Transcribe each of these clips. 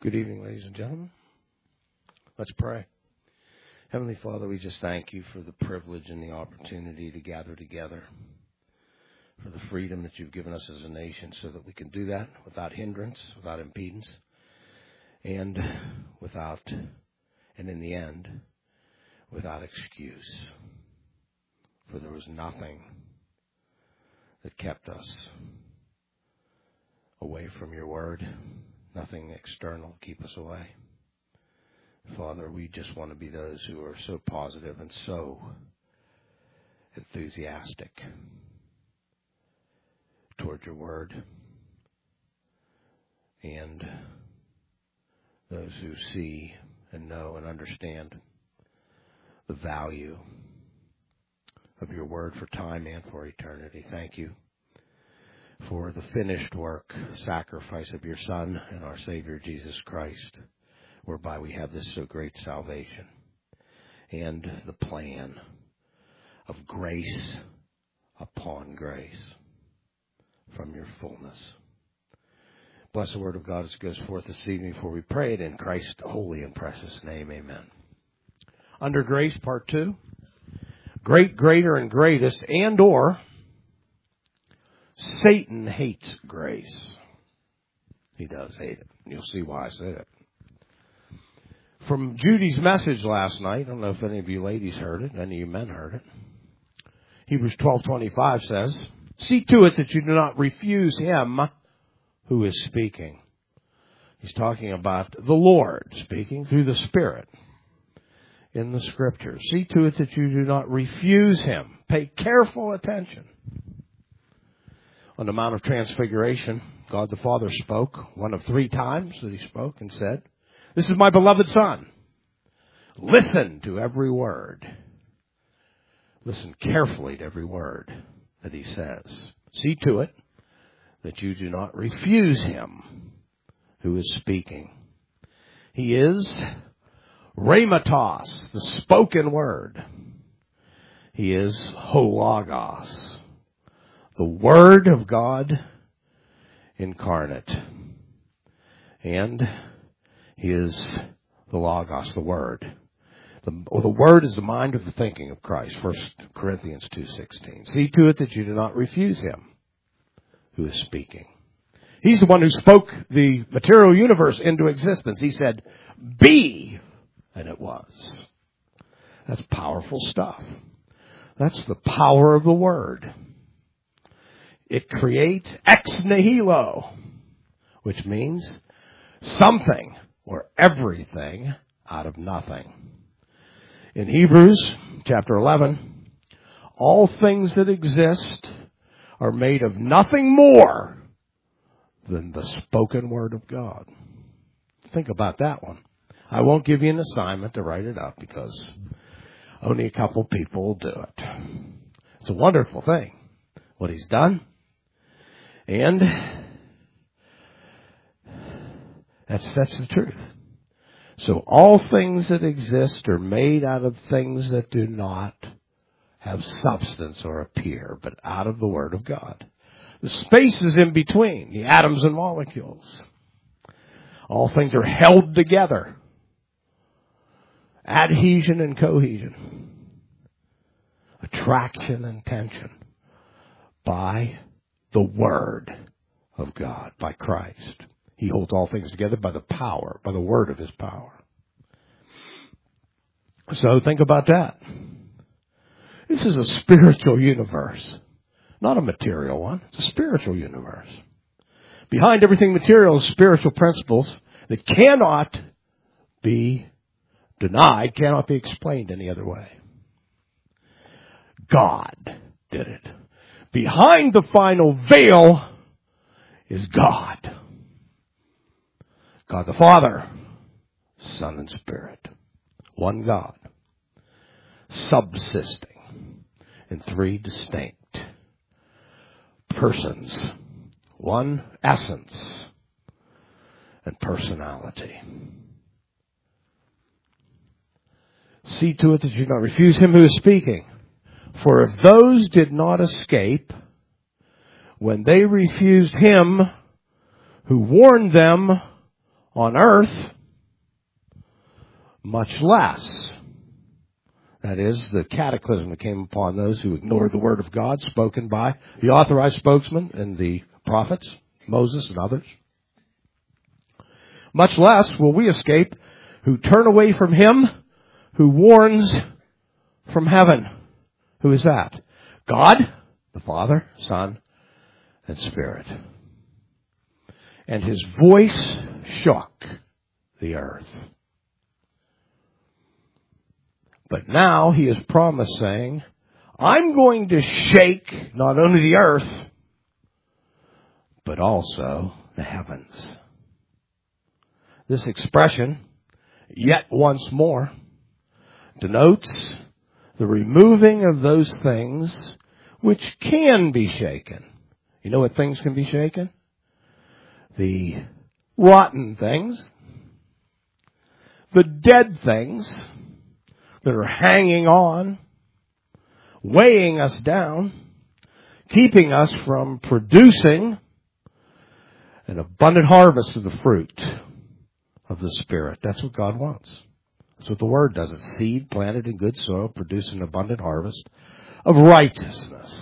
Good evening, ladies and gentlemen. Let's pray. Heavenly Father, we just thank you for the privilege and the opportunity to gather together, for the freedom that you've given us as a nation so that we can do that without hindrance, without impedance, and in the end, without excuse. For there was nothing that kept us away from your word. Nothing external to keep us away. Father, we just want to be those who are so positive and so enthusiastic toward your word, and those who see and know and understand the value of your word for time and for eternity. Thank you for the finished work, sacrifice of your Son and our Savior Jesus Christ, whereby we have this so great salvation, and the plan of grace upon grace from your fullness. Bless the word of God as it goes forth this evening, for we pray it in Christ's holy and precious name. Amen. Under grace, part 2. Great, greater, and greatest, and or Satan hates grace. He does hate it. You'll see why I say it. From Judy's message last night, I don't know if any of you ladies heard it, any of you men heard it. Hebrews 12:25 says, "See to it that you do not refuse him who is speaking." He's talking about the Lord speaking through the Spirit in the Scriptures. See to it that you do not refuse him. Pay careful attention. On the Mount of Transfiguration, God the Father spoke one of 3 times that he spoke and said, "This is my beloved Son. Listen to every word." Listen carefully to every word that he says. See to it that you do not refuse him who is speaking. He is Rhematos, the spoken word. He is Hologos, the Word of God incarnate. And he is the Logos, the Word. The Word is the mind of the thinking of Christ, 1 Corinthians 2:16. See to it that you do not refuse him who is speaking. He's the one who spoke the material universe into existence. He said, "Be," and it was. That's powerful stuff. That's the power of the Word. It creates ex nihilo, which means something or everything out of nothing. In Hebrews chapter 11, all things that exist are made of nothing more than the spoken word of God. Think about that one. I won't give you an assignment to write it up because only a couple people will do it. It's a wonderful thing, what he's done. And that's the truth. So all things that exist are made out of things that do not have substance or appear, but out of the Word of God. The space is in between, the atoms and molecules. All things are held together. Adhesion and cohesion. Attraction and tension. By the Word of God, by Christ. He holds all things together by the power, by the word of his power. So think about that. This is a spiritual universe, not a material one. It's a spiritual universe. Behind everything material is spiritual principles that cannot be denied, cannot be explained any other way. God did it. Behind the final veil is God. God the Father, Son, and Spirit. One God. Subsisting in 3 distinct persons. One essence and personality. See to it that you do not refuse him who is speaking. For if those did not escape when they refused him who warned them on earth, much less. That is, the cataclysm that came upon those who ignored the word of God spoken by the authorized spokesman and the prophets, Moses and others. Much less will we escape who turn away from him who warns from heaven. Who is that? God, the Father, Son, and Spirit. And his voice shook the earth. But now he is promised, saying, I'm going to shake not only the earth, but also the heavens. This expression, yet once more, denotes the removing of those things which can be shaken. You know what things can be shaken? The rotten things, the dead things that are hanging on, weighing us down, keeping us from producing an abundant harvest of the fruit of the Spirit. That's what God wants. That's what the Word does. It's seed planted in good soil, produce an abundant harvest of righteousness.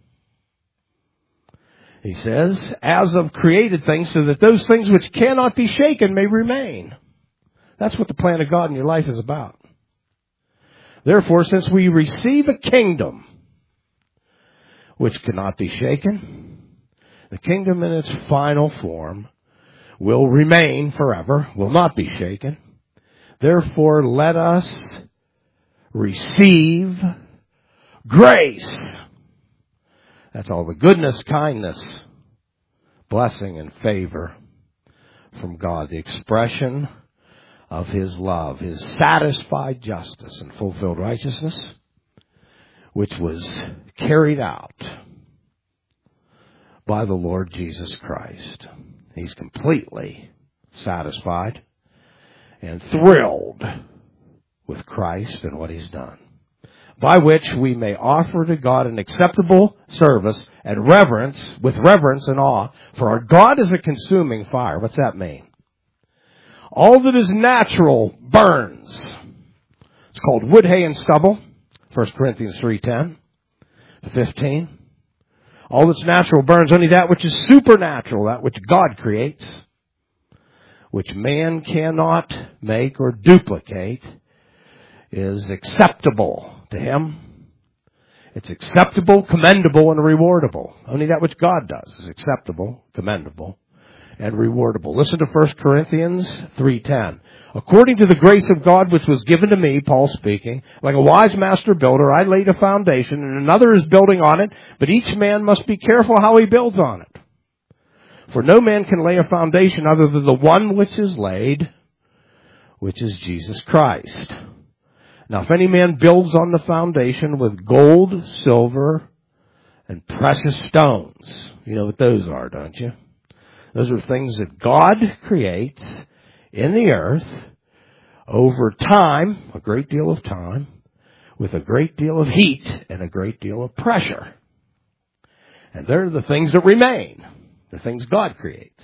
He says, as of created things, so that those things which cannot be shaken may remain. That's what the plan of God in your life is about. Therefore, since we receive a kingdom which cannot be shaken, the kingdom in its final form will remain forever, will not be shaken. Therefore, let us receive grace. That's all the goodness, kindness, blessing, and favor from God. The expression of his love, his satisfied justice and fulfilled righteousness, which was carried out by the Lord Jesus Christ. He's completely satisfied and thrilled with Christ and what he's done, by which we may offer to God an acceptable service and with reverence and awe, for our God is a consuming fire. What's that mean? All that is natural burns. It's called wood, hay, and stubble. 1 Corinthians 3:10 to 15. All that's natural burns. Only that which is supernatural, that which God creates, which man cannot make or duplicate, is acceptable to him. It's acceptable, commendable, and rewardable. Only that which God does is acceptable, commendable, and rewardable. Listen to 1 Corinthians 3:10. According to the grace of God which was given to me, Paul speaking, like a wise master builder, I laid a foundation, and another is building on it, but each man must be careful how he builds on it. For no man can lay a foundation other than the one which is laid, which is Jesus Christ. Now if any man builds on the foundation with gold, silver, and precious stones, you know what those are, don't you? Those are things that God creates in the earth over time, a great deal of time, with a great deal of heat and a great deal of pressure. And they're the things that remain, the things God creates.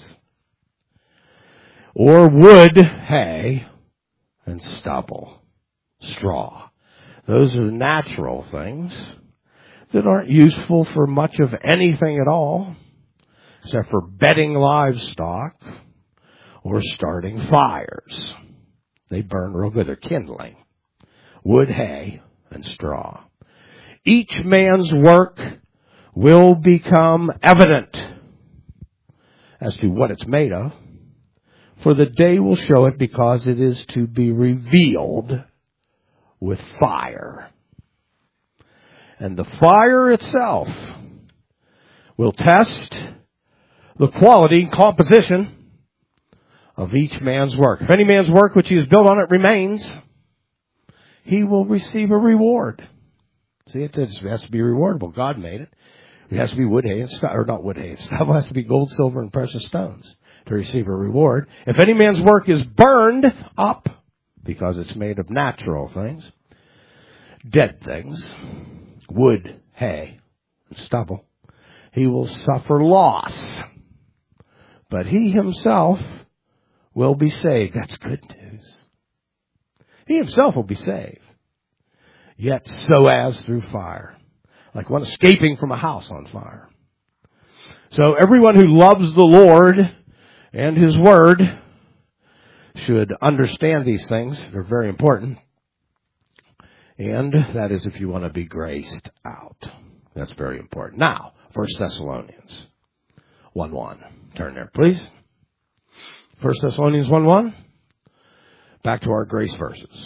Or wood, hay, and stubble, straw. Those are natural things that aren't useful for much of anything at all, except for bedding livestock or starting fires. They burn real good. They're kindling. Wood, hay, and straw. Each man's work will become evident as to what it's made of, for the day will show it, because it is to be revealed with fire. And the fire itself will test the quality and composition of each man's work. If any man's work which he has built on it remains, he will receive a reward. See, it has to be rewardable. God made it. It has to be wood, hay, and stuff, or not wood, hay, and stuff. It has to be gold, silver, and precious stones to receive a reward. If any man's work is burned up, because it's made of natural things, dead things, wood, hay, and stubble, he will suffer loss. But he himself will be saved. That's good news. He himself will be saved. Yet so as through fire. Like one escaping from a house on fire. So everyone who loves the Lord and His Word should understand these things. They're very important. And that is if you want to be graced out. That's very important. Now, 1 Thessalonians 1:1. Turn there, please. 1 Thessalonians 1:1. Back to our grace verses.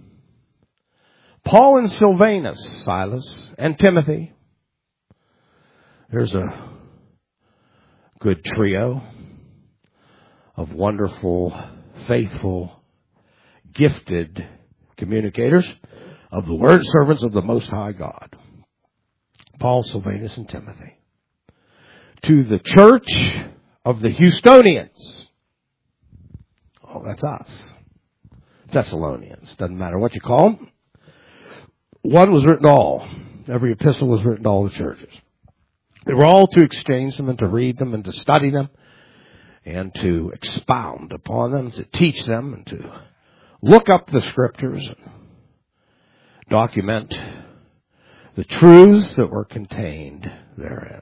Paul and Silvanus, Silas, and Timothy. There's a good trio of wonderful, faithful, gifted communicators of the Word, servants of the Most High God. Paul, Silvanus, and Timothy. To the church of the Houstonians. Oh, that's us. Thessalonians. Doesn't matter what you call them. One was written to all. Every epistle was written to all the churches. They were all to exchange them and to read them and to study them and to expound upon them, to teach them and to look up the Scriptures and document the truths that were contained therein.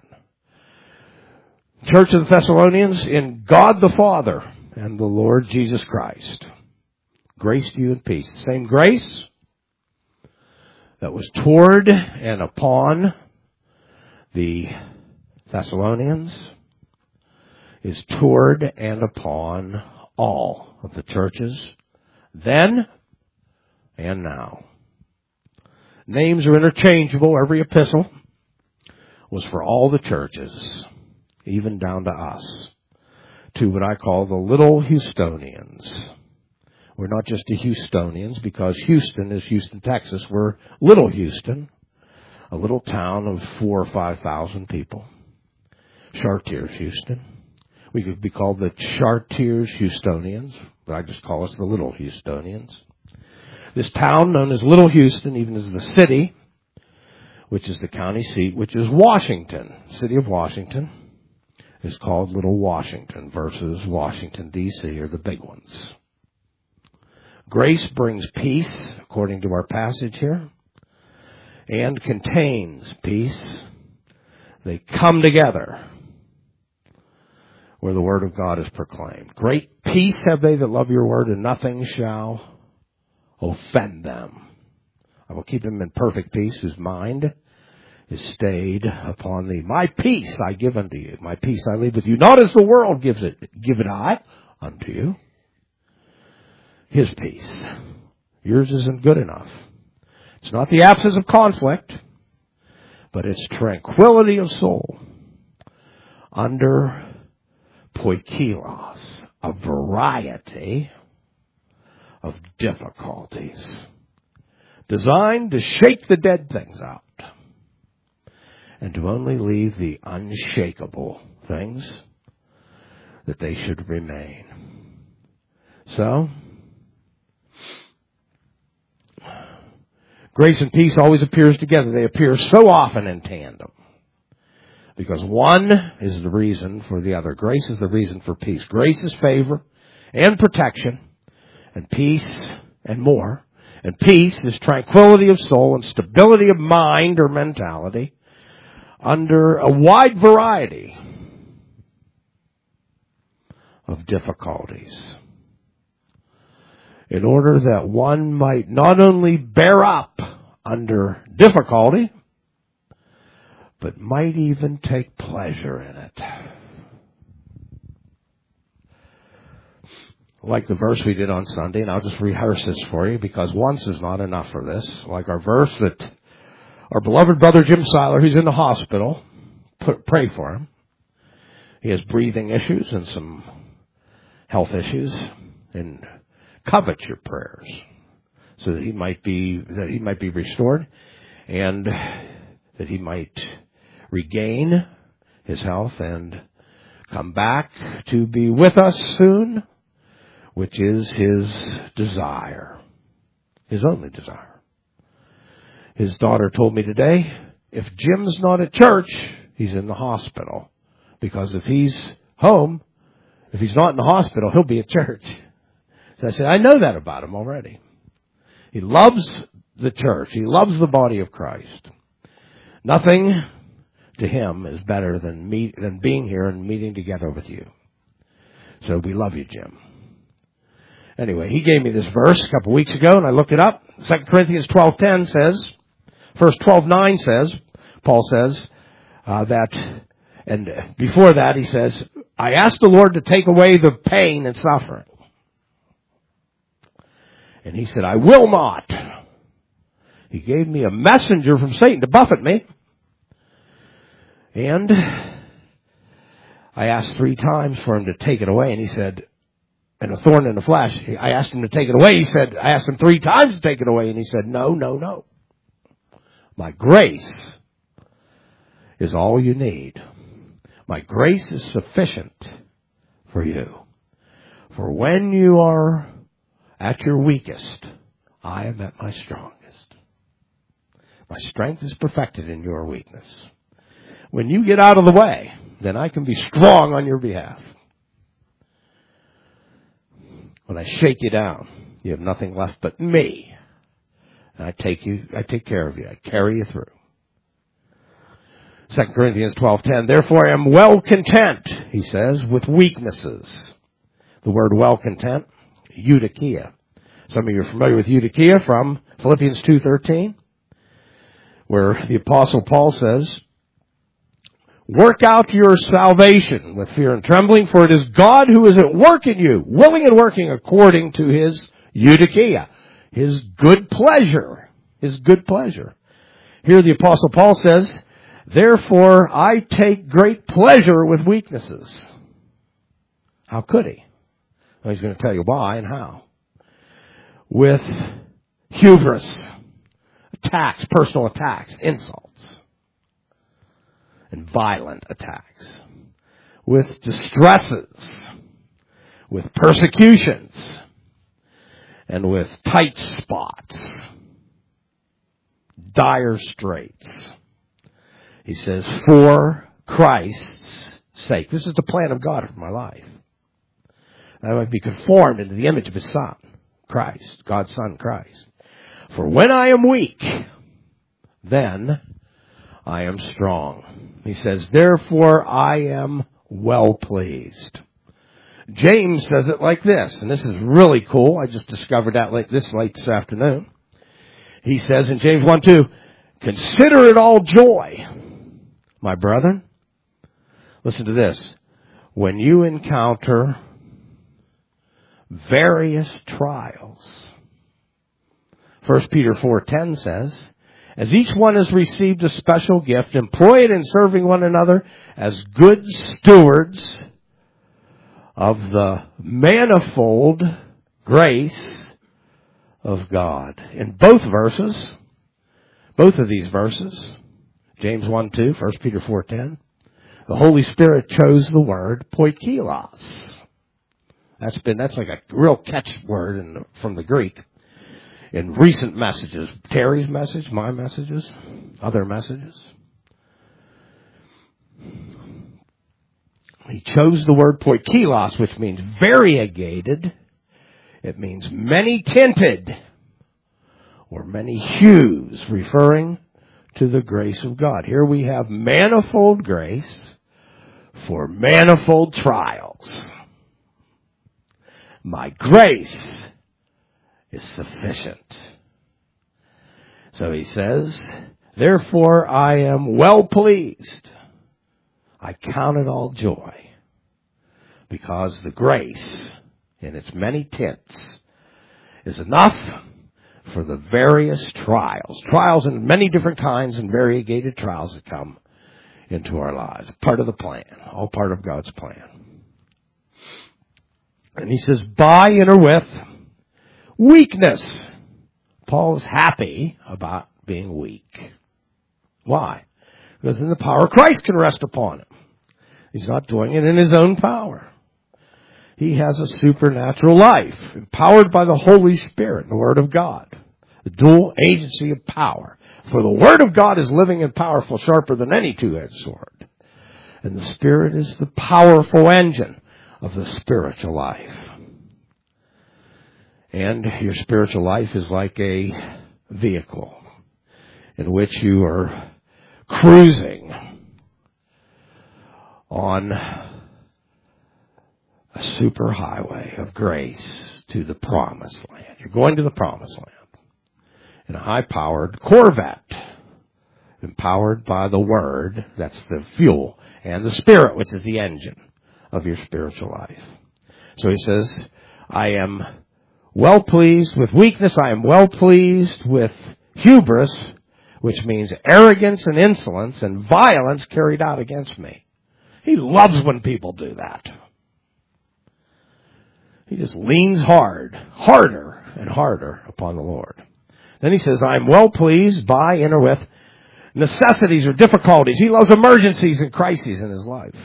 Church of the Thessalonians, in God the Father and the Lord Jesus Christ. Grace to you and peace. The same grace that was toward and upon the Thessalonians is toward and upon all of the churches then and now. Names are interchangeable. Every epistle was for all the churches, even down to us, to what I call the little Houstonians. We're not just the Houstonians because Houston is Houston, Texas. We're Little Houston, a little town of 4,000 or 5,000 people. Chartiers, Houston. We could be called the Chartiers Houstonians, but I just call us the Little Houstonians. This town, known as Little Houston, even as the city, which is the county seat, which is Washington. City of Washington is called Little Washington versus Washington, D.C. are the big ones. Grace brings peace, according to our passage here, and contains peace. They come together where the Word of God is proclaimed. Great peace have they that love your Word, and nothing shall offend them. I will keep them in perfect peace, whose mind is stayed upon thee. My peace I give unto you. My peace I leave with you. Not as the world gives it, give it I unto you. His peace. Yours isn't good enough. It's not the absence of conflict, but it's tranquility of soul under poikilos, a variety of difficulties designed to shake the dead things out and to only leave the unshakable things that they should remain. So, grace and peace always appears together. They appear so often in tandem. Because one is the reason for the other. Grace is the reason for peace. Grace is favor and protection, and peace and more. And peace is tranquility of soul and stability of mind or mentality under a wide variety of difficulties. In order that one might not only bear up under difficulty, but might even take pleasure in it. Like the verse we did on Sunday, and I'll just rehearse this for you because once is not enough for this. Like our verse that our beloved brother Jim Seiler, who's in the hospital, pray for him. He has breathing issues and some health issues, and covet your prayers so that he might be restored and that he might regain his health and come back to be with us soon, which is his desire, his only desire. His daughter told me today, if Jim's not at church, he's in the hospital. Because if he's home, If he's not in the hospital, he'll be at church. So I said, I know that about him already. He loves the church. He loves the body of Christ. Nothing to him is better than being here and meeting together with you. So we love you, Jim. Anyway, he gave me this verse a couple weeks ago, and I looked it up. 2 Corinthians 12:10 says, verse 12:9 says, Paul says, and before that he says, I asked the Lord to take away the pain and suffering. And he said, I will not. He gave me a messenger from Satan to buffet me. And I asked 3 times for him to take it away, and he said, and a thorn in the flesh. I asked him to take it away. He said, I asked him 3 times to take it away, and he said, no, no, no. My grace is all you need. My grace is sufficient for you. For when you are at your weakest, I am at my strongest. My strength is perfected in your weakness. When you get out of the way, then I can be strong on your behalf. When I shake you down, you have nothing left but me. And I take care of you. I carry you through. 2 Corinthians 12:10, therefore I am well content, he says, with weaknesses. The word well content, eudokia. Some of you are familiar with eudokia from Philippians 2:13, where the Apostle Paul says, work out your salvation with fear and trembling, for it is God who is at work in you, willing and working according to his eudokia, his good pleasure. His good pleasure. Here the Apostle Paul says, therefore I take great pleasure with weaknesses. How could he? Well, he's going to tell you why and how. With hubris, attacks, personal attacks, insults, and violent attacks, with distresses, with persecutions, and with tight spots, dire straits. He says, for Christ's sake. This is the plan of God for my life. That I might be conformed into the image of his Son, Christ, God's Son, Christ. For when I am weak, then I am strong. He says, therefore I am well pleased. James says it like this, and this is really cool. I just discovered that late this afternoon. He says in James 1:2, consider it all joy, my brethren. Listen to this. When you encounter various trials. 1 Peter 4:10 says, as each one has received a special gift, employ it in serving one another as good stewards of the manifold grace of God. In both of these verses, James 1:2, 1 Peter 4:10, the Holy Spirit chose the word poikilos. That's like a real catchword from the Greek. In recent messages, Terry's message, my messages, other messages. He chose the word poikilos, which means variegated. It means many tinted or many hues, referring to the grace of God. Here we have manifold grace for manifold trials. My grace is sufficient. So he says, therefore I am well pleased. I count it all joy, because the grace in its many tints is enough for the various trials. Trials in many different kinds and variegated trials that come into our lives. Part of the plan. All part of God's plan. And he says, by and or with weakness. Paul is happy about being weak. Why? Because then the power of Christ can rest upon him. He's not doing it in his own power. He has a supernatural life, empowered by the Holy Spirit, the Word of God. The dual agency of power. For the Word of God is living and powerful, sharper than any two-edged sword. And the Spirit is the powerful engine of the spiritual life. And your spiritual life is like a vehicle in which you are cruising on a superhighway of grace to the promised land. You're going to the promised land in a high-powered Corvette, empowered by the Word, that's the fuel, and the Spirit, which is the engine of your spiritual life. So he says, I am well pleased with weakness. I am well pleased with hubris, which means arrogance and insolence and violence carried out against me. He loves when people do that. He just leans harder and harder upon the Lord. Then he says, I am well pleased by and with necessities or difficulties. He loves emergencies and crises in his life.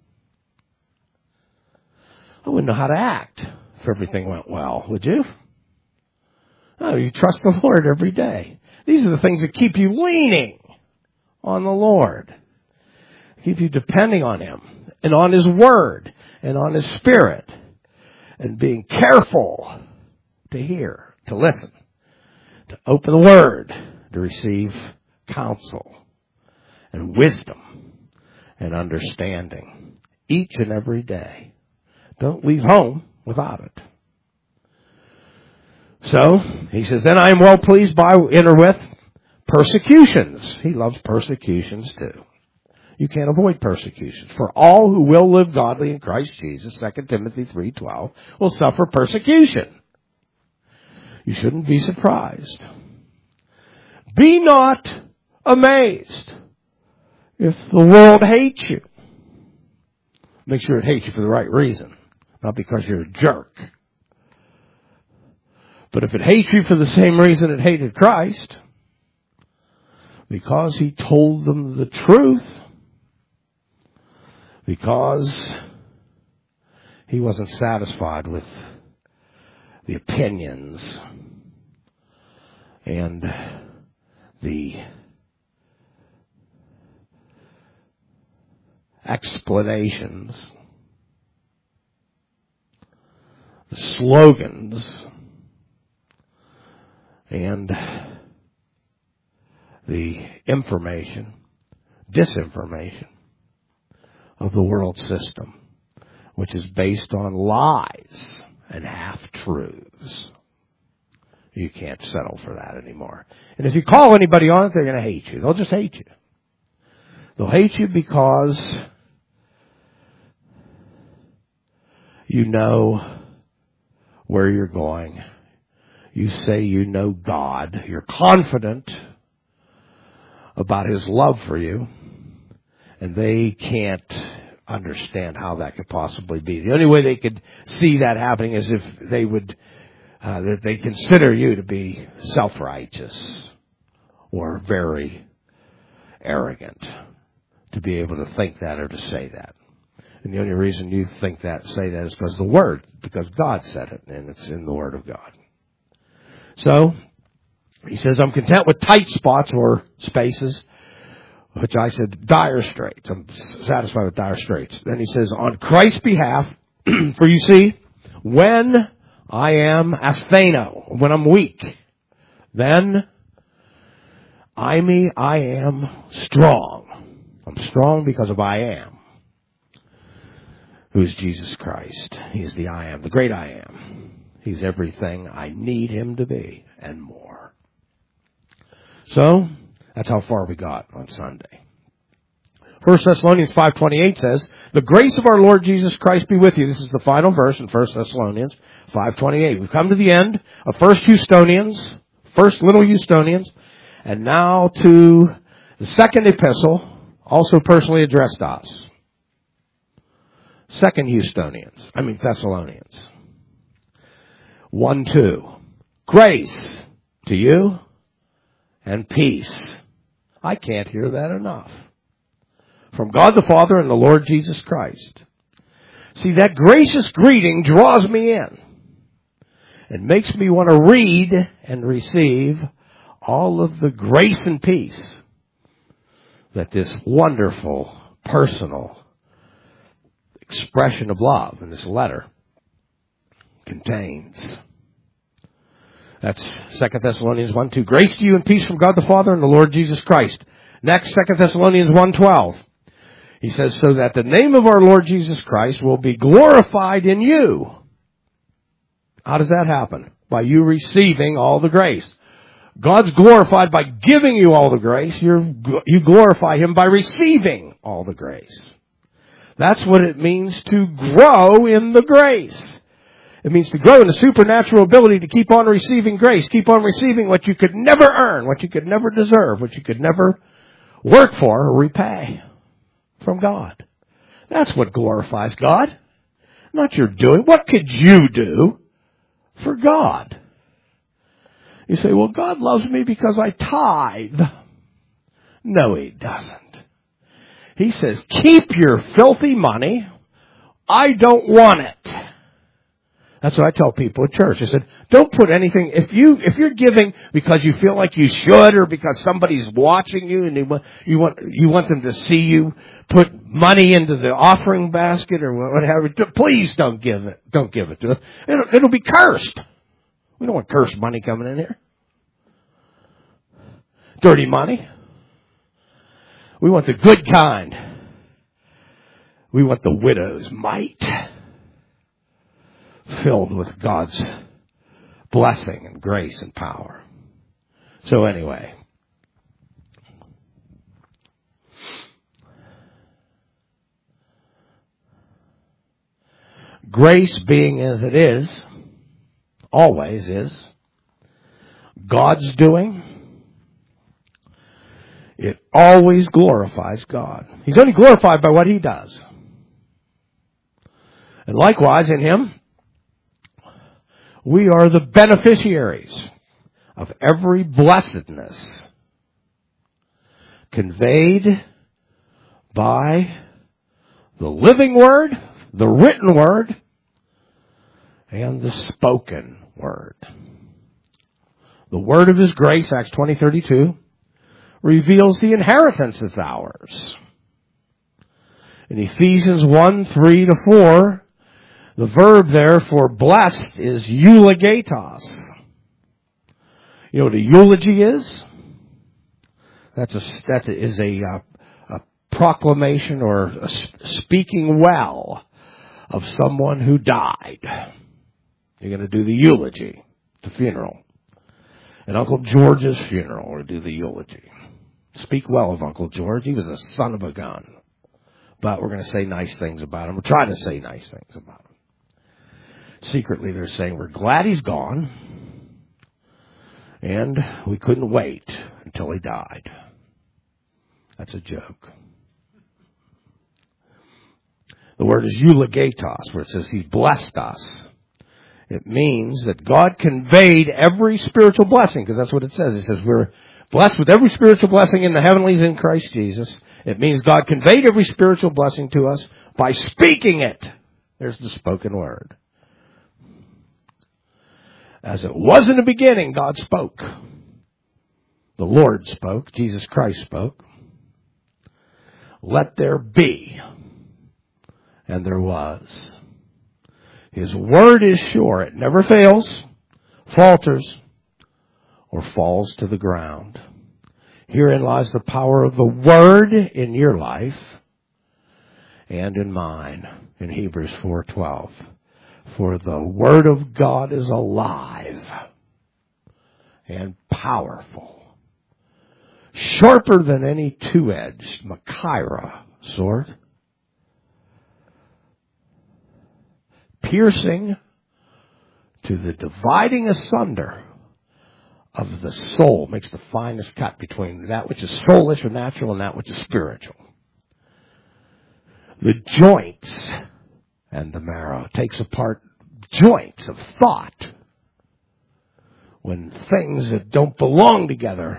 I wouldn't know how to act if everything went well, would you? No, you trust the Lord every day. These are the things that keep you leaning on the Lord. Keep you depending on Him and on His Word and on His Spirit and being careful to hear, to listen, to open the Word, to receive counsel and wisdom and understanding each and every day. Don't leave home without it. So, he says, then I am well pleased by and with persecutions. He loves persecutions too. You can't avoid persecutions. For all who will live godly in Christ Jesus, 2 Timothy 3:12, will suffer persecution. You shouldn't be surprised. Be not amazed if the world hates you. Make sure it hates you for the right reason, not because you're a jerk. But if it hates you for the same reason it hated Christ, because He told them the truth, because He wasn't satisfied with the opinions and the explanations, the slogans, and the disinformation of the world system, which is based on lies and half-truths. You can't settle for that anymore. And if you call anybody on it, they're going to hate you. They'll just hate you. They'll hate you because you know where you're going. You say you know God. You're confident about His love for you. And they can't understand how that could possibly be. The only way they could see that happening is if they would, that they consider you to be self-righteous or very arrogant to be able to think that or to say that. And the only reason you think that, say that, is because God said it, and it's in the Word of God. So, he says, I'm content with tight spots or spaces, which I said, dire straits. I'm satisfied with dire straits. Then he says, on Christ's behalf, for you see, when I am astheno, when I'm weak, then I am strong. I'm strong because of I am, who is Jesus Christ. He is the I am, the great I am. He's everything I need Him to be and more. So, that's how far we got on Sunday. 1 Thessalonians 5:28 says, the grace of our Lord Jesus Christ be with you. This is the final verse in 1 Thessalonians 5:28. We've come to the end of first little Houstonians, and now to the second epistle, also personally addressed to us. Second Thessalonians. 1:2. Grace to you and peace. I can't hear that enough. From God the Father and the Lord Jesus Christ. See, that gracious greeting draws me in. It makes me want to read and receive all of the grace and peace that this wonderful, personal expression of love in this letter contains. That's 2 Thessalonians 1:2. Grace to you and peace from God the Father and the Lord Jesus Christ. Next, 2 Thessalonians 1:12. He says, so that the name of our Lord Jesus Christ will be glorified in you. How does that happen? By you receiving all the grace. God's glorified by giving you all the grace. You glorify Him by receiving all the grace. That's what it means to grow in the grace. It means to grow in the supernatural ability to keep on receiving grace. Keep on receiving what you could never earn, what you could never deserve, what you could never work for or repay from God. That's what glorifies God. Not your doing. What could you do for God? You say, well, God loves me because I tithe. No, He doesn't. He says, keep your filthy money. I don't want it. That's what I tell people at church. I said, don't put anything, if you're giving because you feel like you should or because somebody's watching you and you want them to see you put money into the offering basket or whatever, please don't give it. Don't give it to them. It'll be cursed. We don't want cursed money coming in here. Dirty money. We want the good kind. We want the widow's mite, filled with God's blessing and grace and power. So anyway, grace being as it is, always is, God's doing, it always glorifies God. He's only glorified by what He does. And likewise in Him, we are the beneficiaries of every blessedness conveyed by the living Word, the written Word, and the spoken Word. The Word of His grace, Acts 20:32, reveals the inheritance is ours. In Ephesians 1:3-4, the verb there for blessed is eulogatos. You know what a eulogy is? That is a proclamation or a speaking well of someone who died. You're going to do the eulogy, the funeral. At Uncle George's funeral, we'll do the eulogy. Speak well of Uncle George. He was a son of a gun. But we're going to say nice things about him. We're trying to say nice things about him. Secretly, they're saying, we're glad he's gone. And we couldn't wait until he died. That's a joke. The word is eulogatos, where it says He blessed us. It means that God conveyed every spiritual blessing, because that's what it says. It says we're blessed with every spiritual blessing in the heavenlies in Christ Jesus. It means God conveyed every spiritual blessing to us by speaking it. There's the spoken word. As it was in the beginning, God spoke. The Lord spoke. Jesus Christ spoke. Let there be. And there was. His word is sure. It never fails, falters, or falls to the ground. Herein lies the power of the Word in your life and in mine. In Hebrews 4:12. For the Word of God is alive and powerful, sharper than any two-edged Machaira sword, piercing to the dividing asunder of the soul, makes the finest cut between that which is soulish or natural and that which is spiritual. The joints and the marrow, takes apart joints of thought when things that don't belong together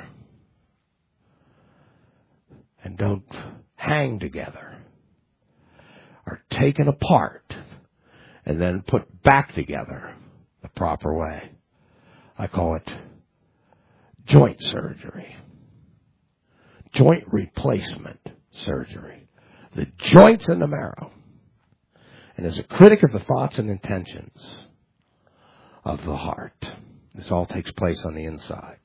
and don't hang together are taken apart and then put back together the proper way. I call it joint surgery. Joint replacement surgery. The joints and the marrow. and is a critic of the thoughts and intentions of the heart. This all takes place on the inside.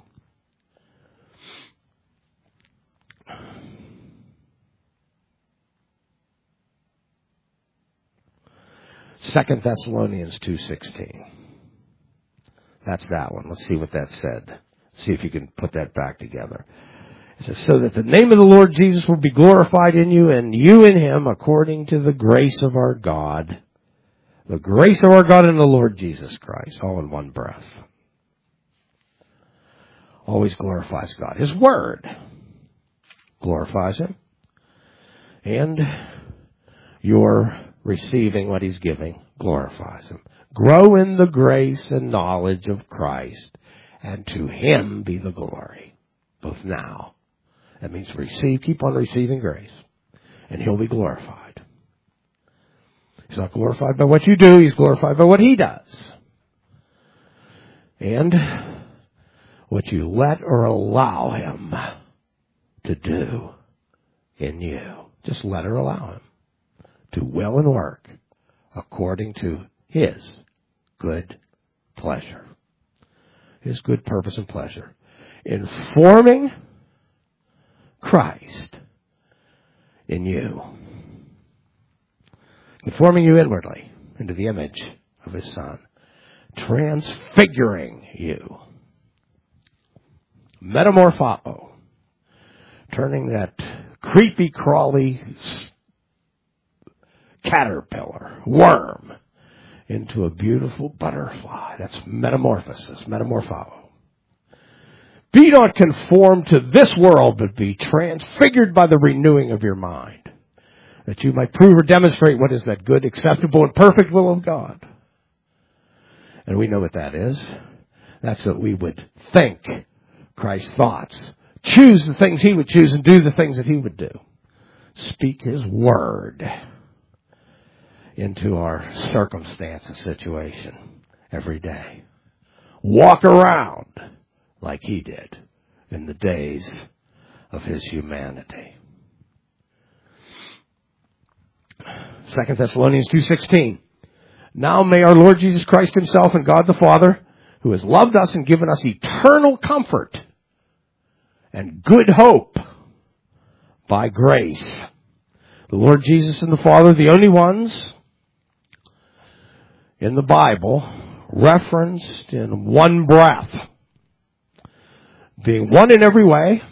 Second Thessalonians 2:16. That's that one. Let's see what that said. See if you can put that back together. It says, so that the name of the Lord Jesus will be glorified in you and you in him according to the grace of our God. The grace of our God and the Lord Jesus Christ, all in one breath. Always glorifies God. His Word glorifies Him. And your receiving what He's giving glorifies Him. Grow in the grace and knowledge of Christ, and to Him be the glory, both now. That means keep on receiving grace, and He'll be glorified. He's not glorified by what you do, He's glorified by what He does. And what you let or allow Him to do in you. Just let or allow Him to will and work according to His good pleasure. His good purpose and pleasure. In forming Christ in you. Informing you inwardly into the image of His Son. Transfiguring you. Metamorpho. Turning that creepy, crawly caterpillar, worm, into a beautiful butterfly. That's metamorphosis, metamorpho. Be not conformed to this world, but be transfigured by the renewing of your mind, that you might prove or demonstrate what is that good, acceptable, and perfect will of God. And we know what that is. That's that we would think Christ's thoughts, choose the things He would choose, and do the things that He would do. Speak His word into our circumstance and situation every day. Walk around like He did in the days of His humanity. 2 Thessalonians 2:16. Now may our Lord Jesus Christ Himself and God the Father, who has loved us and given us eternal comfort and good hope by grace. The Lord Jesus and the Father, the only ones in the Bible referenced in one breath, being one in every way,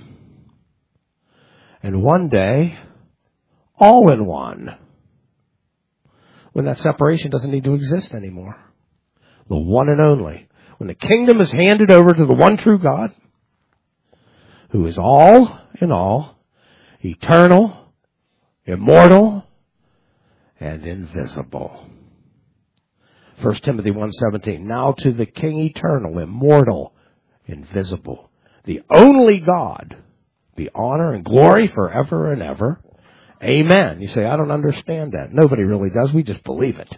and one day, all in one. When that separation doesn't need to exist anymore. The one and only. When the kingdom is handed over to the one true God, who is all in all, eternal, immortal, and invisible. 1 Timothy 1:17. Now to the King eternal, immortal, invisible, the only God, be honor and glory forever and ever. Amen. You say, I don't understand that. Nobody really does. We just believe it.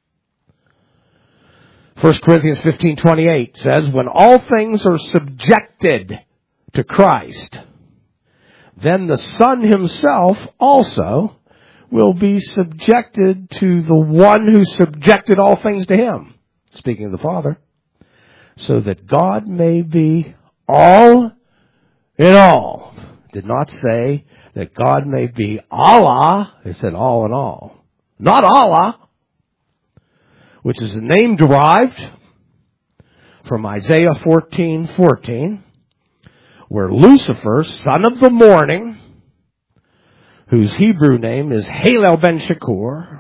1 Corinthians 15:28 says, when all things are subjected to Christ, then the Son Himself also will be subjected to the one who subjected all things to Him. Speaking of the Father. So that God may be all in all. Did not say that God may be Allah. It said all in all. Not Allah, which is a name derived from Isaiah 14:14, where Lucifer, son of the morning, whose Hebrew name is Halel ben Shakur,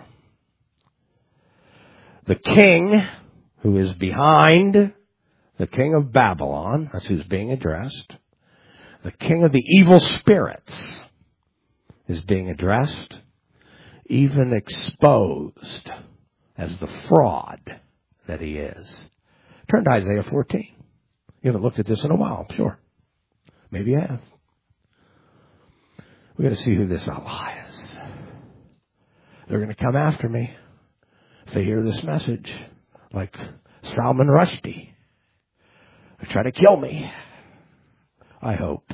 the king who is behind the king of Babylon, that's who's being addressed, the king of the evil spirits is being addressed, even exposed as the fraud that he is. Turn to Isaiah 14. You haven't looked at this in a while, I'm sure. Maybe you have. We're going to see who this Allah is. They're going to come after me if they hear this message, like Salman Rushdie. They try to kill me. I hope.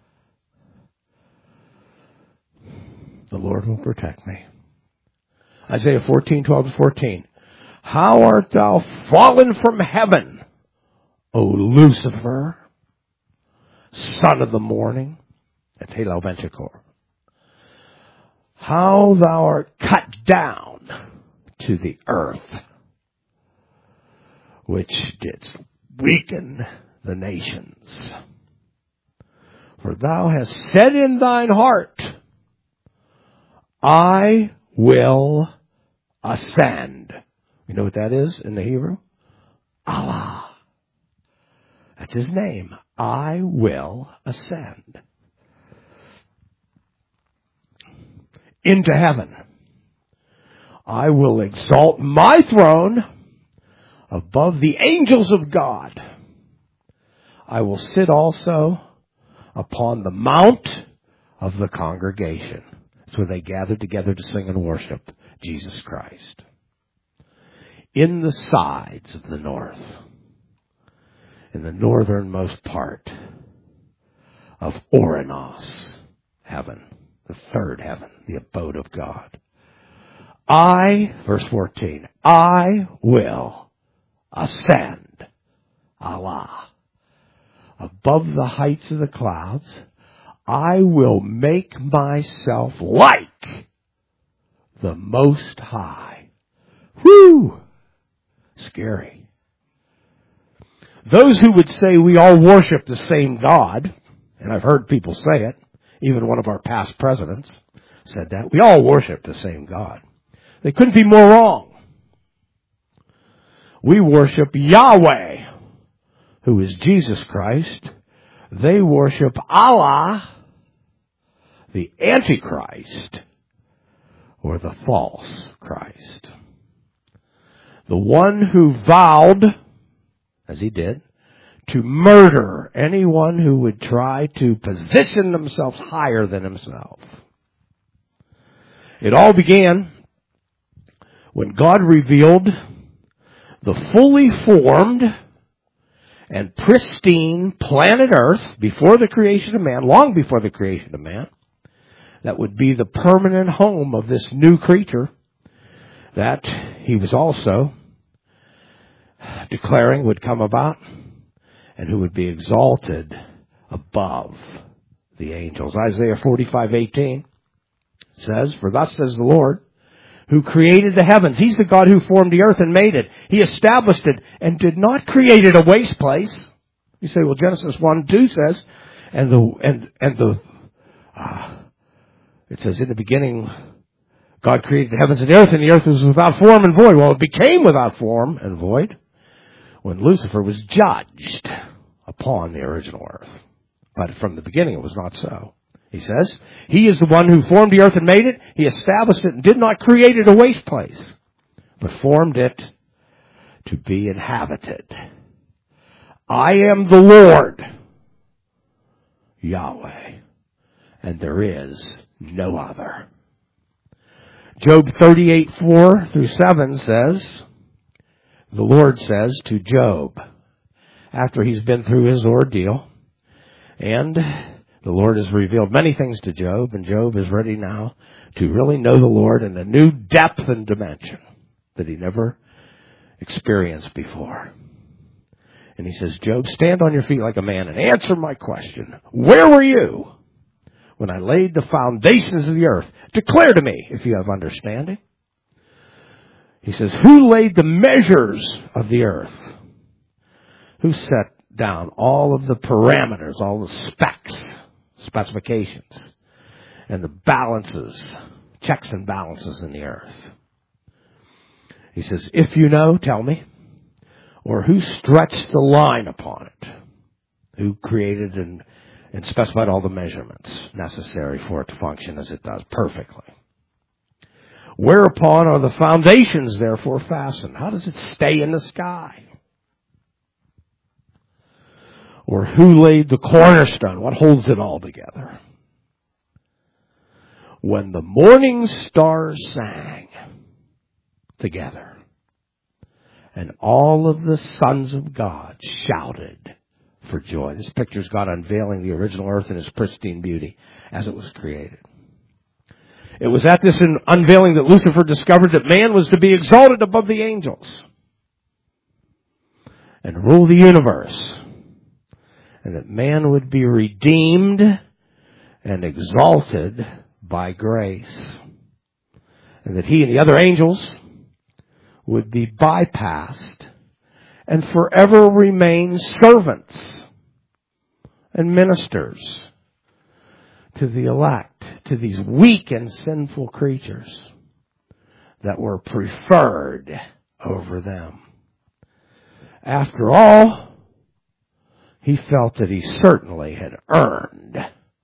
The Lord will protect me. Isaiah 14:12-14. How art thou fallen from heaven, O Lucifer, son of the morning? That's Halo Ventricor. How thou art cut down to the earth, which didst weaken the nations. For thou hast said in thine heart, I will ascend. You know what that is in the Hebrew? Allah. That's his name. I will ascend into heaven. I will exalt my throne above the angels of God. I will sit also upon the mount of the congregation. That's where they gathered together to sing and worship Jesus Christ. In the sides of the north, in the northernmost part of Oranos, heaven, the third heaven, the abode of God. Verse 14, I will ascend, Allah, above the heights of the clouds. I will make myself like the Most High. Whew! Scary. Those who would say we all worship the same God, and I've heard people say it, even one of our past presidents said that, we all worship the same God. They couldn't be more wrong. We worship Yahweh, who is Jesus Christ. They worship Allah, the Antichrist, or the false Christ. The one who vowed, as he did, to murder anyone who would try to position themselves higher than himself. It all began when God revealed the fully formed and pristine planet Earth before the creation of man, long before the creation of man, that would be the permanent home of this new creature that he was also declaring would come about and who would be exalted above the angels. Isaiah 45:18 says, For thus says the Lord, who created the heavens. He's the God who formed the earth and made it. He established it and did not create it a waste place. You say, well, Genesis 1:2 says, it says, in the beginning, God created the heavens and the earth was without form and void. Well, it became without form and void when Lucifer was judged upon the original earth. But from the beginning, it was not so. He says, He is the one who formed the earth and made it. He established it and did not create it a waste place, but formed it to be inhabited. I am the Lord, Yahweh, and there is no other. Job 38:4-7 says, the Lord says to Job, after he's been through his ordeal, and the Lord has revealed many things to Job, and Job is ready now to really know the Lord in a new depth and dimension that he never experienced before. And he says, Job, stand on your feet like a man and answer my question. Where were you when I laid the foundations of the earth? Declare to me if you have understanding. He says, who laid the measures of the earth? Who set down all of the parameters, all the specifications, and the balances, checks and balances in the earth? He says, if you know, tell me. Or who stretched the line upon it? Who created and specified all the measurements necessary for it to function as it does perfectly? Whereupon are the foundations therefore fastened? How does it stay in the sky? Or who laid the cornerstone? What holds it all together? When the morning stars sang together, and all of the sons of God shouted for joy. This picture is God unveiling the original earth in its pristine beauty as it was created. It was at this unveiling that Lucifer discovered that man was to be exalted above the angels and rule the universe, and that man would be redeemed and exalted by grace, and that he and the other angels would be bypassed and forever remain servants and ministers to the elect, to these weak and sinful creatures that were preferred over them. After all, he felt that he certainly had earned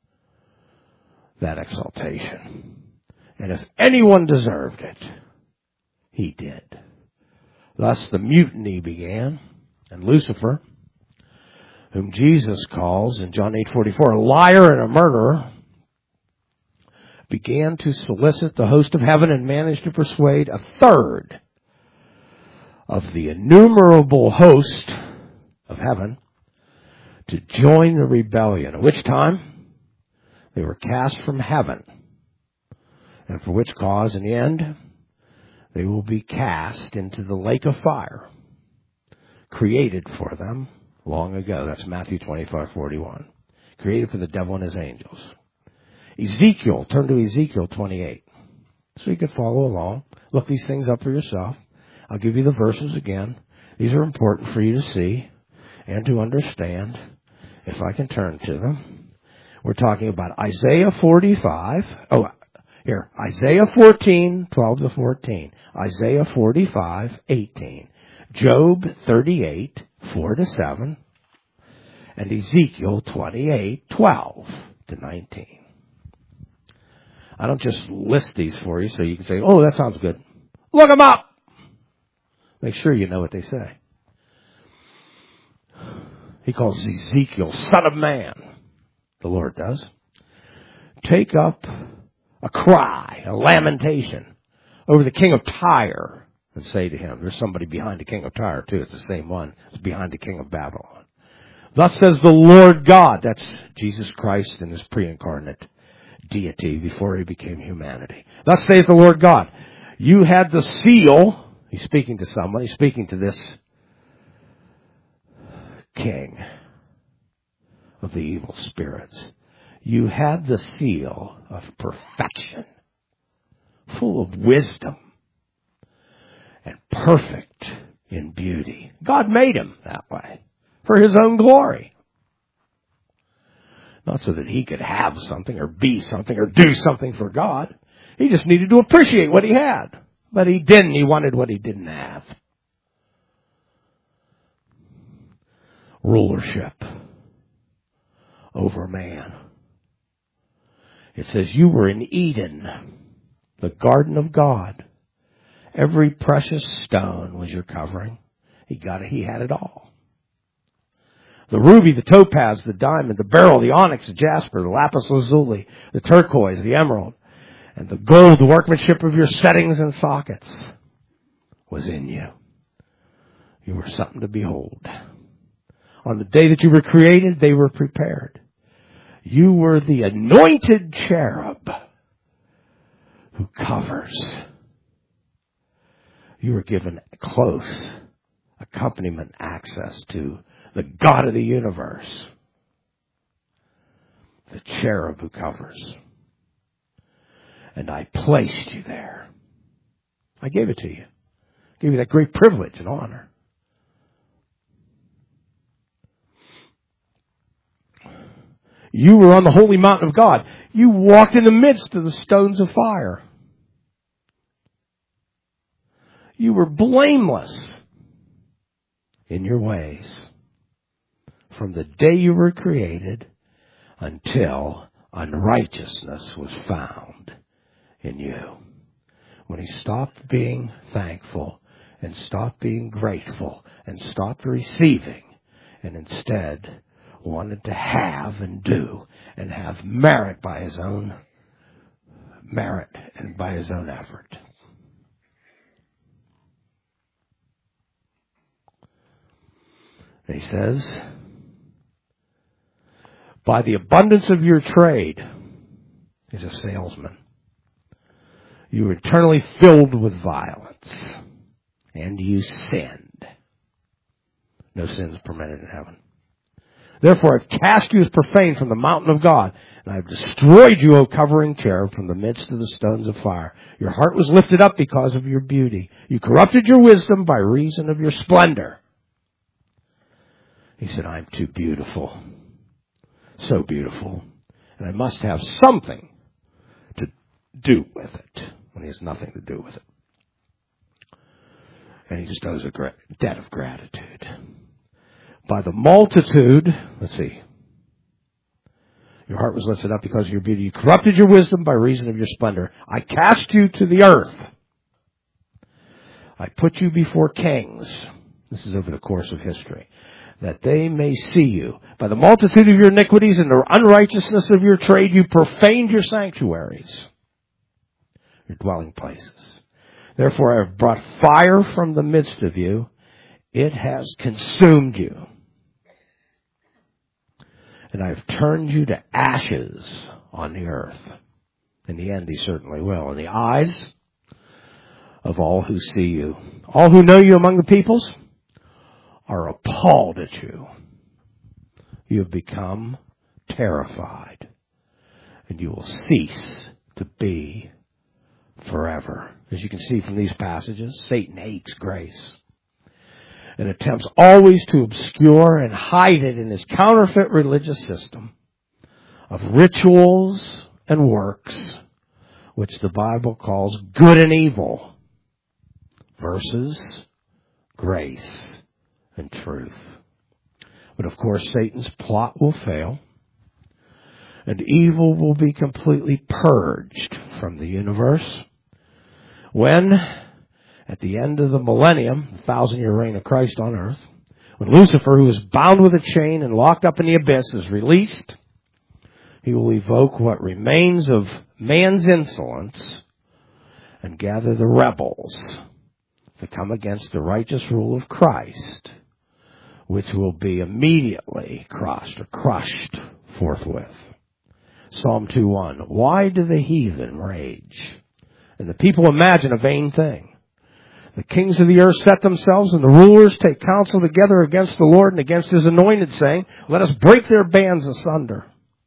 that exaltation. And if anyone deserved it, he did. Thus the mutiny began, and Lucifer, whom Jesus calls in John 8:44 a liar and a murderer, began to solicit the host of heaven and managed to persuade a third of the innumerable host of heaven to join the rebellion, at which time they were cast from heaven, and for which cause, in the end, they will be cast into the lake of fire, created for them long ago. That's Matthew 25:41. Created for the devil and his angels. Ezekiel, turn to Ezekiel 28, so you can follow along. Look these things up for yourself. I'll give you the verses again. These are important for you to see and to understand, if I can turn to them. We're talking about Isaiah 45. Isaiah 14, 12 to 14. Isaiah 45, 18. Job 38, 4 to 7. And Ezekiel 28, 12 to 19. I don't just list these for you so you can say, oh, that sounds good. Look them up! Make sure you know what they say. He calls Ezekiel son of man. The Lord does. Take up a cry, a lamentation over the king of Tyre and say to him, there's somebody behind the king of Tyre too. It's the same one. It's behind the king of Babylon. Thus says the Lord God. That's Jesus Christ in his pre-incarnate deity before he became humanity. Thus saith the Lord God. You had the seal. He's speaking to someone. He's speaking to this king of the evil spirits. You had the seal of perfection, full of wisdom and perfect in beauty. God made him that way for his own glory. Not so that he could have something or be something or do something for God. He just needed to appreciate what he had. But he didn't. He wanted what he didn't have. Rulership over man. It says you were in Eden, the garden of God. Every precious stone was your covering. He had it all. The ruby, the topaz, the diamond, the beryl, the onyx, the jasper, the lapis lazuli, the turquoise, the emerald, and the gold, the workmanship of your settings and sockets was in you. You were something to behold. On the day that you were created, they were prepared. You were the anointed cherub who covers. You were given close accompaniment access to the God of the universe, the cherub who covers. And I placed you there. I gave it to you. I gave you that great privilege and honor. You were on the holy mountain of God. You walked in the midst of the stones of fire. You were blameless in your ways from the day you were created until unrighteousness was found in you. When he stopped being thankful and stopped being grateful and stopped receiving and instead wanted to have and do and have merit by his own merit and by his own effort. And he says, by the abundance of your trade, he's a salesman. You were eternally filled with violence. And you sinned. No sin is permitted in heaven. Therefore I've cast you as profane from the mountain of God, and I've destroyed you, O covering cherub, from the midst of the stones of fire. Your heart was lifted up because of your beauty. You corrupted your wisdom by reason of your splendor. He said, I'm too beautiful. So beautiful. And I must have something to do with it, when he has nothing to do with it. And he just owes a debt of gratitude. By the multitude, let's see. Your heart was lifted up because of your beauty. You corrupted your wisdom by reason of your splendor. I cast you to the earth. I put you before kings. This is over the course of history. That they may see you. By the multitude of your iniquities and the unrighteousness of your trade, you profaned your sanctuaries, your dwelling places. Therefore I have brought fire from the midst of you. It has consumed you. And I have turned you to ashes on the earth. In the end, he certainly will. In the eyes of all who see you. All who know you among the peoples are appalled at you. You have become terrified. And you will cease to be forever. As you can see from these passages, Satan hates grace and attempts always to obscure and hide it in his counterfeit religious system of rituals and works, which the Bible calls good and evil, versus grace and truth. But of course, Satan's plot will fail, and evil will be completely purged from the universe when, at the end of the millennium, the 1,000-year reign of Christ on earth, when Lucifer, who is bound with a chain and locked up in the abyss, is released, he will evoke what remains of man's insolence and gather the rebels to come against the righteous rule of Christ, which will be immediately crushed forthwith. Psalm 2:1. Why do the heathen rage, and the people imagine a vain thing? The kings of the earth set themselves, and the rulers take counsel together against the Lord and against his anointed, saying, let us break their bands asunder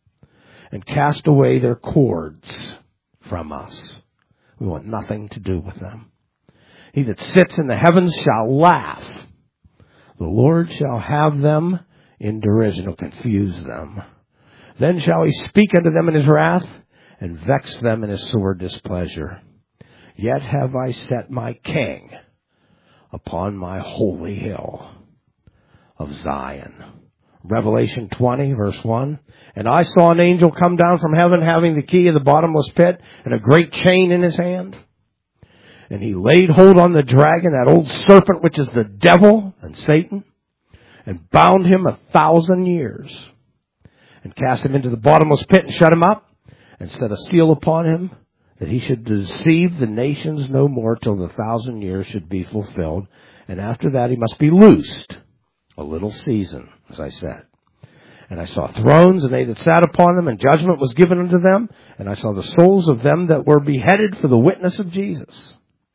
and cast away their cords from us. We want nothing to do with them. He that sits in the heavens shall laugh. The Lord shall have them in derision, or confuse them. Then shall he speak unto them in his wrath, and vex them in his sore displeasure. Yet have I set my king upon my holy hill of Zion. Revelation 20, verse 1. And I saw an angel come down from heaven, having the key of the bottomless pit and a great chain in his hand. And he laid hold on the dragon, that old serpent which is the devil and Satan, and bound him 1,000 years, and cast him into the bottomless pit and shut him up, and set a seal upon him, that he should deceive the nations no more till the 1,000 years should be fulfilled. And after that he must be loosed a little season, as I said. And I saw thrones, and they that sat upon them, and judgment was given unto them. And I saw the souls of them that were beheaded for the witness of Jesus,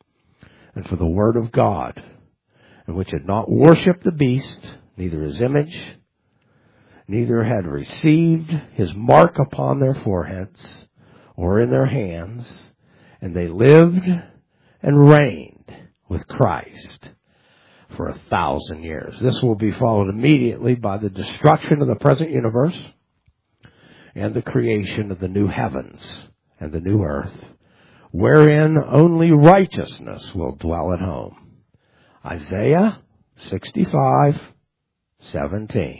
and for the word of God, and which had not worshipped the beast, neither his image, neither had received his mark upon their foreheads or in their hands, and they lived and reigned with Christ for 1,000 years. This will be followed immediately by the destruction of the present universe and the creation of the new heavens and the new earth, wherein only righteousness will dwell at home. Isaiah 65:17.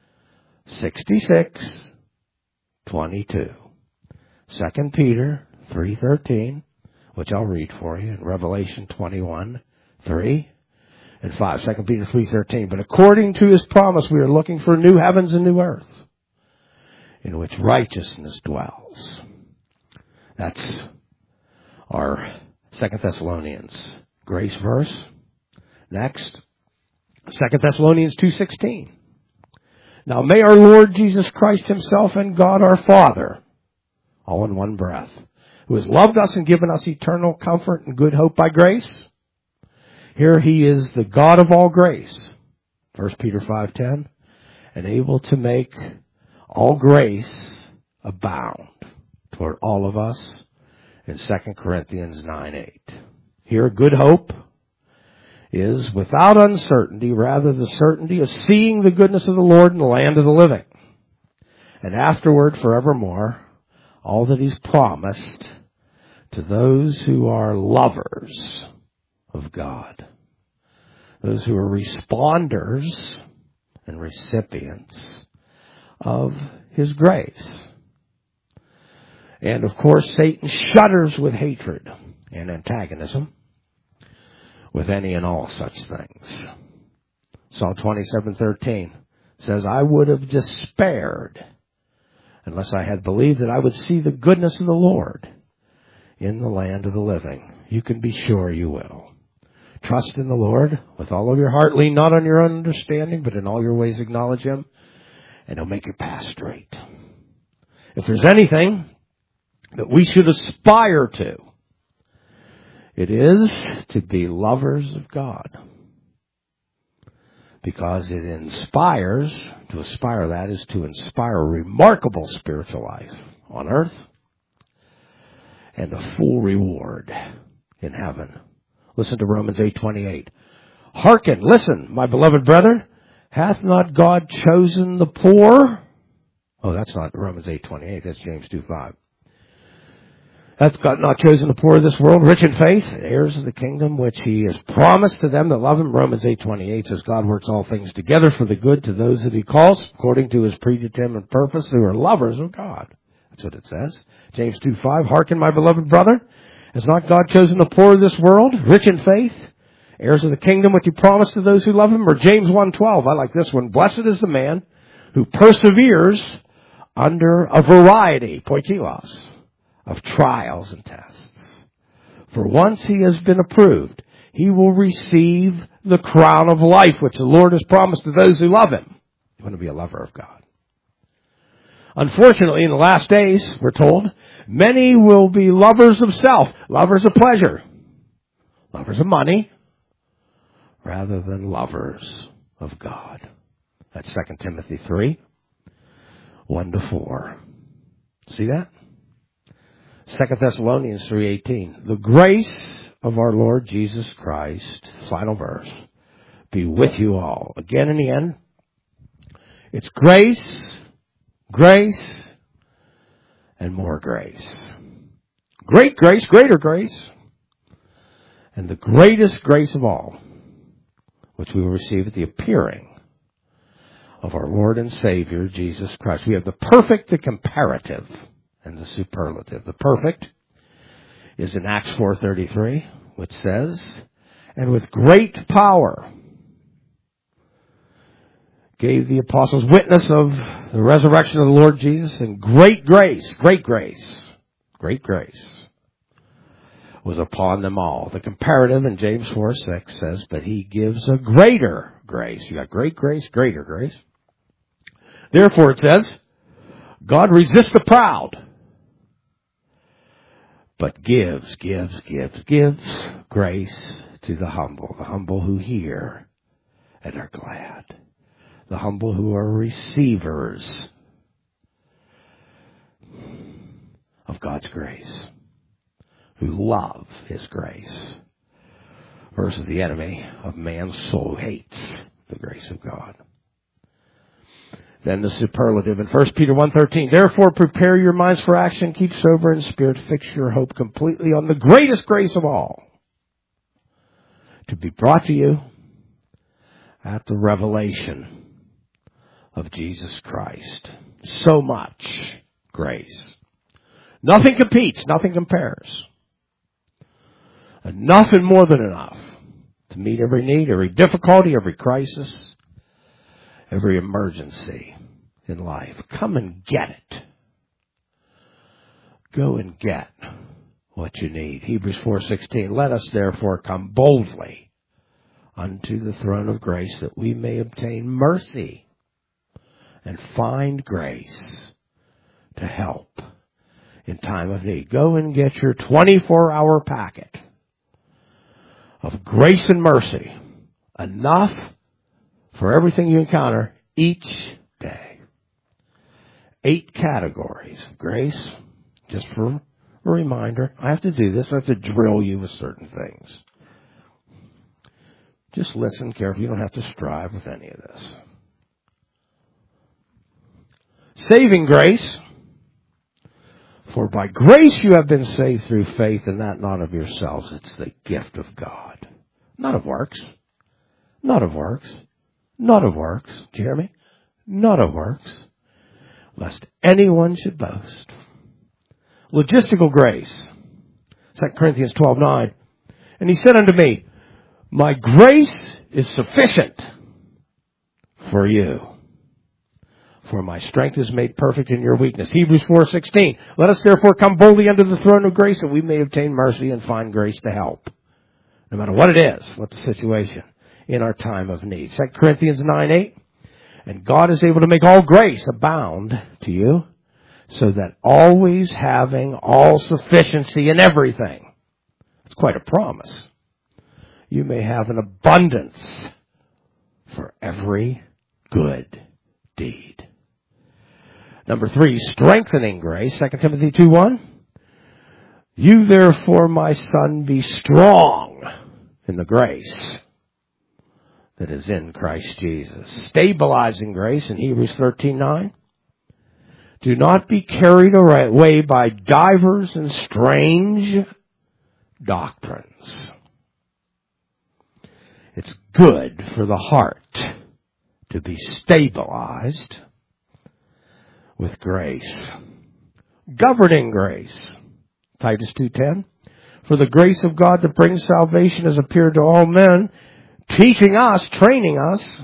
66:22. 2 Peter 3:13, which I'll read for you, and Revelation 21:3 and 5. 2 Peter 3:13. But according to his promise, we are looking for new heavens and new earth, in which righteousness dwells. That's our 2 Thessalonians grace verse. Next, 2 Thessalonians 2:16. Now may our Lord Jesus Christ himself and God our Father, all in one breath, who has loved us and given us eternal comfort and good hope by grace. Here he is the God of all grace, 1 Peter 5:10, and able to make all grace abound toward all of us in 2 Corinthians 9:8. Here good hope is without uncertainty, rather the certainty of seeing the goodness of the Lord in the land of the living. And afterward, forevermore, all that he's promised to those who are lovers of God, those who are responders and recipients of his grace. And of course, Satan shudders with hatred and antagonism with any and all such things. Psalm 27:13 says, I would have despaired unless I had believed that I would see the goodness of the Lord in the land of the living. You can be sure you will. Trust in the Lord with all of your heart. Lean not on your own understanding, but in all your ways acknowledge him, and he'll make your path straight. If there's anything that we should aspire to, it is to be lovers of God. Because it inspires, to aspire that is to inspire a remarkable spiritual life on earth and a full reward in heaven. Listen to Romans 8:28. Hearken, listen, my beloved brethren, hath not God chosen the poor? Oh, that's not Romans 8:28, that's James 2:5. Hath God not chosen the poor of this world, rich in faith, heirs of the kingdom which he has promised to them that love him? Romans 8:28 says, God works all things together for the good to those that he calls, according to his predetermined purpose, who are lovers of God. That's what it says. James 2:5, hearken, my beloved brother, has not God chosen the poor of this world, rich in faith, heirs of the kingdom which he promised to those who love him? Or James 1:12, I like this one, blessed is the man who perseveres under a variety, poikilos, of trials and tests. For once he has been approved, he will receive the crown of life, which the Lord has promised to those who love him. You want to be a lover of God. Unfortunately, in the last days, we're told, many will be lovers of self, lovers of pleasure, lovers of money, rather than lovers of God. That's 2 Timothy 3:1-4. See that? 2 Thessalonians 3:18. The grace of our Lord Jesus Christ, final verse, be with you all. Again in the end, it's grace, grace, and more grace. Great grace, greater grace, and the greatest grace of all, which we will receive at the appearing of our Lord and Savior, Jesus Christ. We have the perfect, the comparative, and the superlative. The perfect is in Acts 4:33, which says, and with great power gave the apostles witness of the resurrection of the Lord Jesus, and great grace was upon them all. The comparative in James 4:6 says, but he gives a greater grace. You got great grace, greater grace. Therefore it says, God resists the proud, but gives grace to the humble who hear and are glad, the humble who are receivers of God's grace, who love his grace, versus the enemy of man's soul who hates the grace of God. Then the superlative in 1 Peter 1:13. Therefore, prepare your minds for action. Keep sober in spirit. Fix your hope completely on the greatest grace of all, to be brought to you at the revelation of Jesus Christ. So much grace. Nothing competes. Nothing compares. Enough and more than enough to meet every need, every difficulty, every crisis, every emergency in life. Come and get it. Go and get what you need. Hebrews 4:16. Let us therefore come boldly unto the throne of grace, that we may obtain mercy and find grace to help in time of need. Go and get your 24-hour packet of grace and mercy. Enough for everything you encounter each day. 8 categories of grace. Just for a reminder. I have to do this. I have to drill you with certain things. Just listen carefully. You don't have to strive with any of this. Saving grace. For by grace you have been saved through faith, and that not of yourselves. It's the gift of God. Not of works. Not of works. Not of works. Do you hear me? Not of works. Lest anyone should boast. Logistical grace. 2 Corinthians 12:9. And he said unto me, my grace is sufficient for you. For my strength is made perfect in your weakness. Hebrews 4:16. Let us therefore come boldly unto the throne of grace, that we may obtain mercy and find grace to help. No matter what it is, what the situation, in our time of need. 2 Corinthians 9:8. And God is able to make all grace abound to you, so that always having all sufficiency in everything. It's quite a promise. You may have an abundance for every good deed. Number 3, strengthening grace. 2 Timothy 2:1. You therefore, my son, be strong in the grace that is in Christ Jesus. Stabilizing grace in Hebrews 13:9. Do not be carried away by divers and strange doctrines. It's good for the heart to be stabilized with grace. Governing grace. Titus 2:10. For the grace of God that brings salvation has appeared to all men, teaching us, training us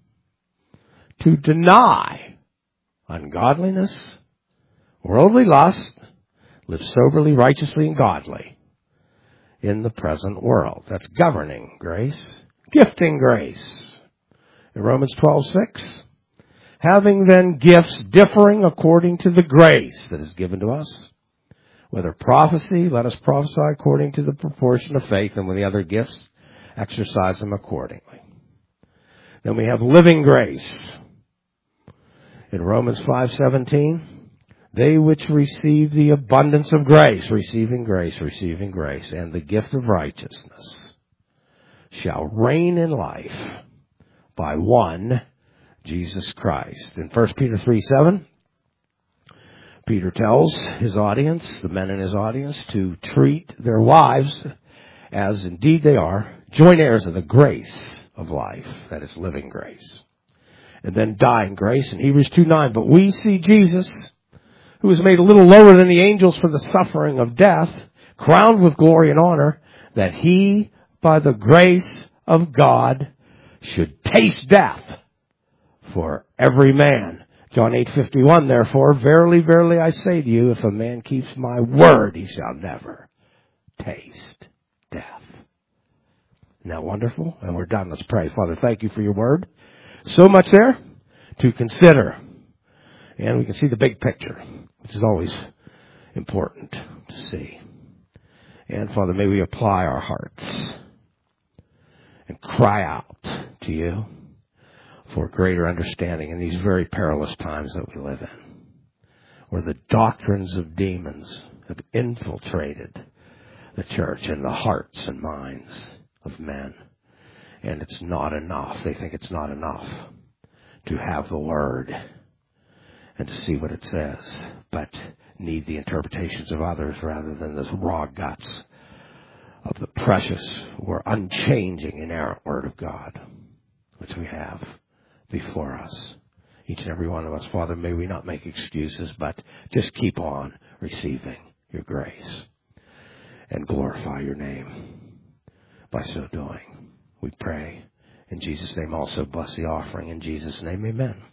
to deny ungodliness, worldly lust, live soberly, righteously, and godly in the present world. That's governing grace. Gifting grace. In Romans 12:6, having then gifts differing according to the grace that is given to us, whether prophecy, let us prophesy according to the proportion of faith, and with the other gifts, exercise them accordingly. Then we have living grace. In Romans 5:17, they which receive the abundance of grace, receiving grace, and the gift of righteousness, shall reign in life by one, Jesus Christ. In 1 Peter 3:7, Peter tells his audience, the men in his audience, to treat their wives as indeed they are, joint heirs of the grace of life, that is living grace. And then dying grace in Hebrews 2:9. But we see Jesus, who was made a little lower than the angels for the suffering of death, crowned with glory and honor, that he, by the grace of God, should taste death for every man. John 8:51, therefore, verily, verily, I say to you, if a man keeps my word, he shall never taste death. Isn't that wonderful? And we're done. Let's pray. Father, thank you for your word. So much there to consider. And we can see the big picture, which is always important to see. And Father, may we apply our hearts and cry out to you for greater understanding in these very perilous times that we live in, where the doctrines of demons have infiltrated the church and the hearts and minds of men. And it's not enough. They think it's not enough to have the word and to see what it says, but need the interpretations of others rather than the raw guts of the precious or unchanging inerrant word of God, which we have before us, each and every one of us. Father, may we not make excuses, but just keep on receiving your grace and glorify your name by so doing. We pray in Jesus' name. Also bless the offering in Jesus' name. Amen.